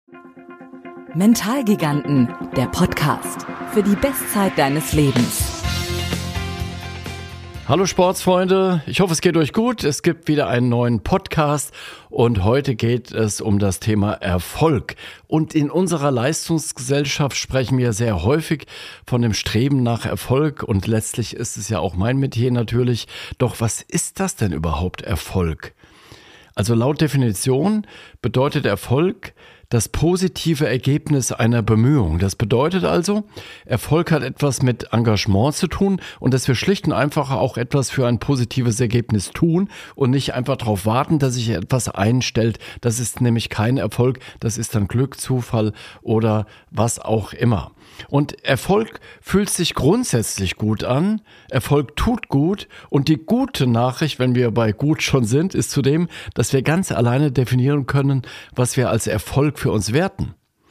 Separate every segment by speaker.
Speaker 1: Mentalgiganten, der Podcast für die Bestzeit deines Lebens.
Speaker 2: Hallo Sportsfreunde, ich hoffe es geht euch gut. Es gibt wieder einen neuen Podcast und heute geht es um das Thema Erfolg. Und in unserer Leistungsgesellschaft sprechen wir sehr häufig von dem Streben nach Erfolg und letztlich ist es ja auch mein Metier natürlich. Doch was ist das denn überhaupt Erfolg? Also laut Definition bedeutet Erfolg das positive Ergebnis einer Bemühung. Das bedeutet also, Erfolg hat etwas mit Engagement zu tun und dass wir schlicht und einfach auch etwas für ein positives Ergebnis tun und nicht einfach darauf warten, dass sich etwas einstellt. Das ist nämlich kein Erfolg, das ist dann Glück, Zufall oder was auch immer. Und Erfolg fühlt sich grundsätzlich gut an, Erfolg tut gut und die gute Nachricht, wenn wir bei gut schon sind, ist zudem, dass wir ganz alleine definieren können, was wir als Erfolg für uns werten.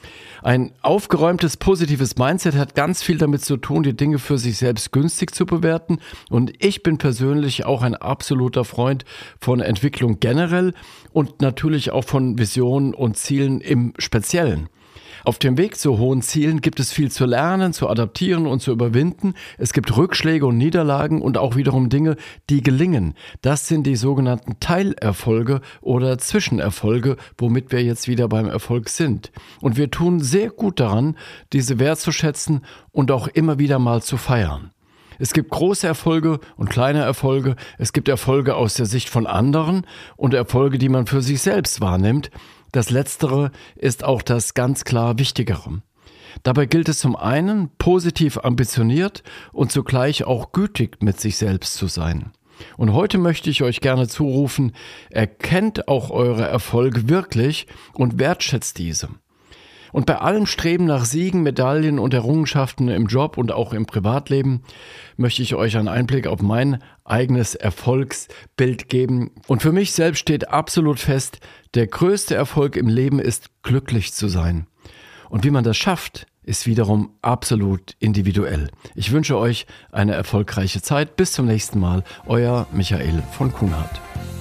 Speaker 2: Ein aufgeräumtes, positives Mindset hat ganz viel damit zu tun, die Dinge für sich selbst günstig zu bewerten. Und ich bin persönlich auch ein absoluter Freund von Entwicklung generell und natürlich auch von Visionen und Zielen im Speziellen. Auf dem Weg zu hohen Zielen gibt es viel zu lernen, zu adaptieren und zu überwinden. Es gibt Rückschläge und Niederlagen und auch wiederum Dinge, die gelingen. Das sind die sogenannten Teilerfolge oder Zwischenerfolge, womit wir jetzt wieder beim Erfolg sind. Und wir tun sehr gut daran, diese wertzuschätzen und auch immer wieder mal zu feiern. Es gibt große Erfolge und kleine Erfolge. Es gibt Erfolge aus der Sicht von anderen und Erfolge, die man für sich selbst wahrnimmt. Das Letztere ist auch das ganz klar Wichtigere. Dabei gilt es zum einen, positiv ambitioniert und zugleich auch gütig mit sich selbst zu sein. Und heute möchte ich euch gerne zurufen, erkennt auch eure Erfolge wirklich und wertschätzt diese. Und bei allem Streben nach Siegen, Medaillen und Errungenschaften im Job und auch im Privatleben möchte ich euch einen Einblick auf mein eigenes Erfolgsbild geben. Und für mich selbst steht absolut fest, der größte Erfolg im Leben ist, glücklich zu sein. Und wie man das schafft, ist wiederum absolut individuell. Ich wünsche euch eine erfolgreiche Zeit. Bis zum nächsten Mal. Euer Michael von Kunhardt.